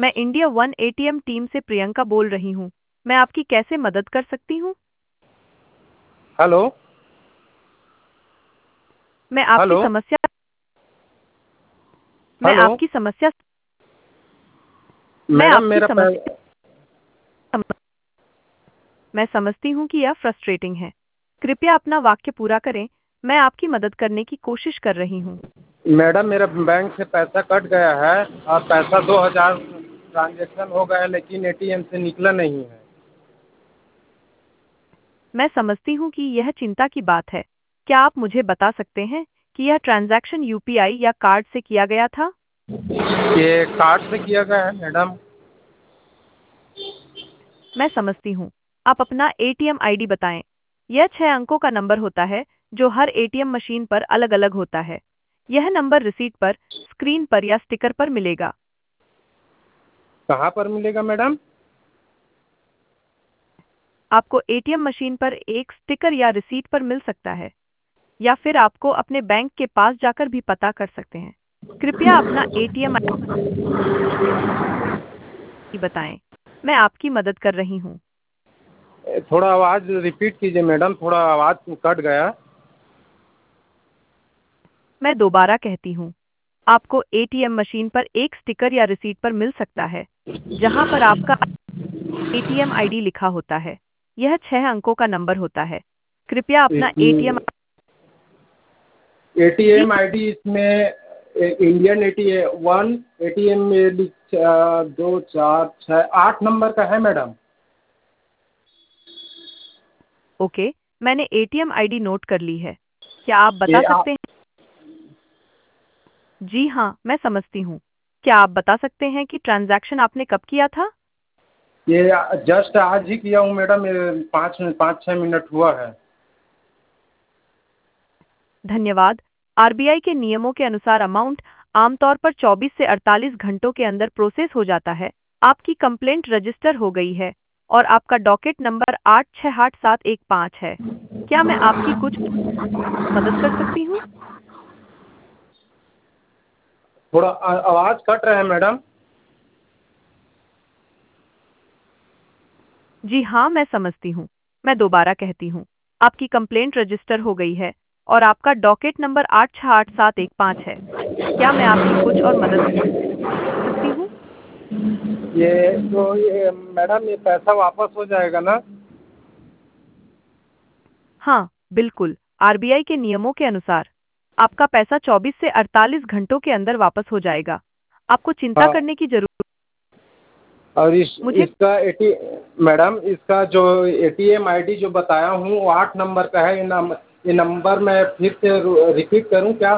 मैं India one ATM team से प्रियंका बोल रही हूँ। मैं आपकी कैसे मदद कर सकती हूँ? हेलो। मैं आपकी हेलो। समस्या मैं हेलो। आपकी समस्या मैं मैडम आपकी मेरा समस्या मैं समझती हूँ कि यह फ्रस्ट्रेटिंग है। कृपया अपना वाक्य पूरा करें। मैं आपकी मदद करने की कोशिश कर रही हूँ। मैडम मेरा बैंक से पैसा कट गया है और पैसा 2000 ट्रांजैक्शन हो गया है, लेकिन एटीएम से निकला नहीं है। मैं समझती हूँ कि यह चिंता की बात है। क्या आप मुझे बता सकते हैं कि यह ट्रांजैक्शन यूपीआई या कार्ड से किया गया था? ये कार्ड से किया गया है मैडम। मैं समझती हूँ। आप अपना एटीएम आईडी बताएं। यह 6 अंकों का नंबर होता है जो हर एटीएम मशीन पर अलग-अलग होता है। यह नंबर रिसीट पर, स्क्रीन पर या स्टिकर पर मिलेगा। कहाँ पर मिलेगा मैडम? आपको एटीएम मशीन पर एक स्टिकर या रिसीट पर मिल सकता है, या फिर आपको अपने बैंक के पास जाकर भी पता कर सकते हैं। कृपया अपना एटीएम आईडी बताएं। मैं आपकी मदद कर रही हूँ। थोड़ा आवाज़ रिपीट कीजिए मैडम, थोड़ा आवाज़ कट गया। मैं दोबारा कहती हूँ। आपको एटीएम मशीन पर एक स्टिकर या रिसीट पर मिल सकता है, जहां पर आपका एटीएम आईडी लिखा होता है। यह 6 अंकों का नंबर होता है। कृपया अपना एटीएम जी एटीएम आईडी इसमें इंडियन एटीएम वन एटीएम में 2 4 6 8 नंबर का है मैडम। ओके, मैंने एटीएम आईडी नोट कर ली है। क्या आप बता ये सकते हैं? जी हाँ, मैं समझती हूँ। क्या आप बता सकते हैं कि ट्रांजैक्शन आपने कब किया था? ये जस्ट आज ही किया हूँ मैडम, ये 5 5 6 मिनट हुआ है। धन्यवाद। आरबीआई के नियमों के अनुसार अमाउंट आमतौर पर 24 से 48 घंटों के अंदर प्रोसेस हो जाता है। आपकी कंप्लेंट रजिस्टर हो गई है और आपका डॉकेट नंबर 868715 है। क्या मैं आपकी कुछ मदद कर सकती हूँ? थोड़ा आवाज़ कट रहा है मैडम। जी हाँ, मैं समझती हूँ। मैं दोबारा कहती हूँ। आपकी कंप्लेंट रजिस्टर हो गई है और आपका डॉकेट नंबर 868715 है। क्या मैं आपकी कुछ और मदद कर सकती हूँ? ये मैडम ये पैसा वापस हो जाएगा ना? हाँ, बिल्कुल। आरबीआई के नियमों के अनुसार आपका पैसा 24 से 48 घंटों के अंदर वापस हो जाएगा। आपको चिंता हाँ। करने की जरूरत और मुझे इसका एटी मैडम इसका जो एटीएम आईडी जो बताया हूँ वो 8 नंबर का है। ये नंबर मैं फिर से रिपीट करूँ क्या?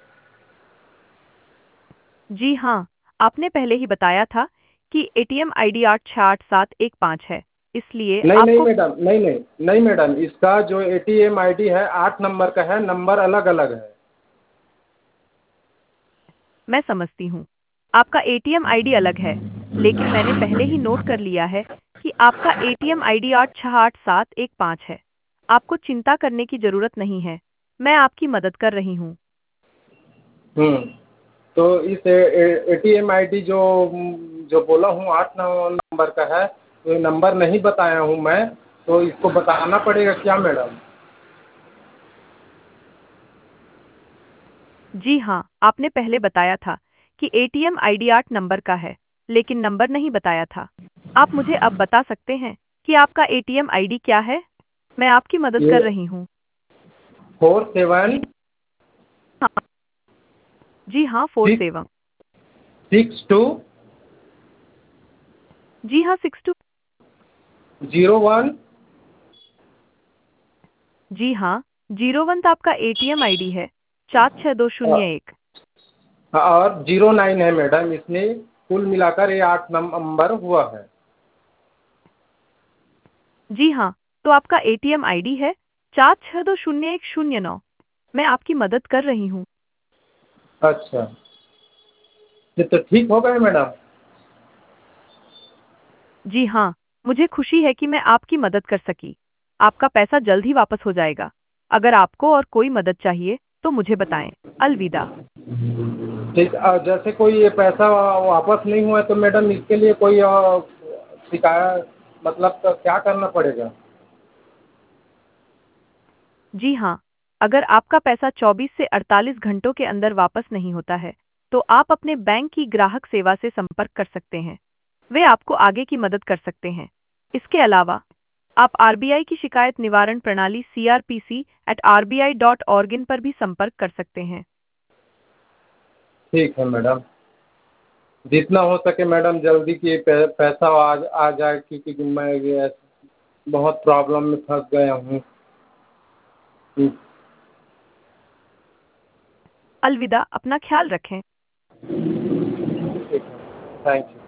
जी हाँ, आपने पहले ही बताया था कि एटीएम आईडी 868715 है। इसलिए नहीं नहीं आपको मैडम, नहीं नहीं नहीं मैडम, इसका जो एटीएम आईडी है 8 नंबर का है, नंबर अलग अलग है। मैं समझती हूँ। आपका एटीएम आईडी अलग है, लेकिन मैंने पहले ही नोट कर लिया है कि आपका एटीएम आईडी 868715 है। आपको चिंता करने की जरूरत नहीं है। मैं आपकी मदद कर रही हूँ। हम्म। तो इस एटीएम आईडी जो जो बोला हूँ 8 नंबर का है, तो ये नंबर नहीं बताया हूँ मैं, तो इसको बताना पड़ेगा क्या मैडम? जी हाँ, आपने पहले बताया था कि एटीएम आईडी 8 नंबर का है, लेकिन नंबर नहीं बताया था। आप मुझे अब बता सकते हैं कि आपका एटीएम आईडी क्या है? मैं आपकी मदद ये कर रही हूँ। 47 हाँ, जी हाँ, 6 47। 62 जी हाँ, 62। 01। जी हाँ, 01 तो आपका एटीएम आईडी है। 46201। और 09 है मैडम, इसमें कुल मिलाकर ये 8 नंबर हुआ है। जी हाँ, तो आपका एटीएम आईडी है 4620109। मैं आपकी मदद कर रही हूँ। अच्छा, ये तो ठीक हो गए मैडम। जी हाँ, मुझे खुशी है कि मैं आपकी मदद कर सकी। आपका पैसा जल्द ही वापस हो जाएगा। अगर आपको और कोई मदद चाहिए, तो मुझे बताएं। अलविदा। ठीक, जैसे कोई ये पैसा वापस नहीं हुआ तो मैडम इसके लिए कोई शिकायत मतलब क्या करना पड़ेगा? जी हाँ, अगर आपका पैसा 24 से 48 घंटों के अंदर वापस नहीं होता है, तो आप अपने बैंक की ग्राहक सेवा से संपर्क कर सकते हैं। वे आपको आगे की मदद कर सकते हैं। इसके अलावा, आप आरबीआई की शिकायत निवारण प्रणाली crpc@rbi.org पर भी संपर्क कर सकते हैं। ठीक है मैडम। जितना हो सके मैडम जल्दी कि पैसा आ जाए, क्योंकि मैं ये बहुत प्रॉब्लम में फँस गया हूँ। अलविदा, अपना ख्याल रखें। ठीक है, थैंक यू।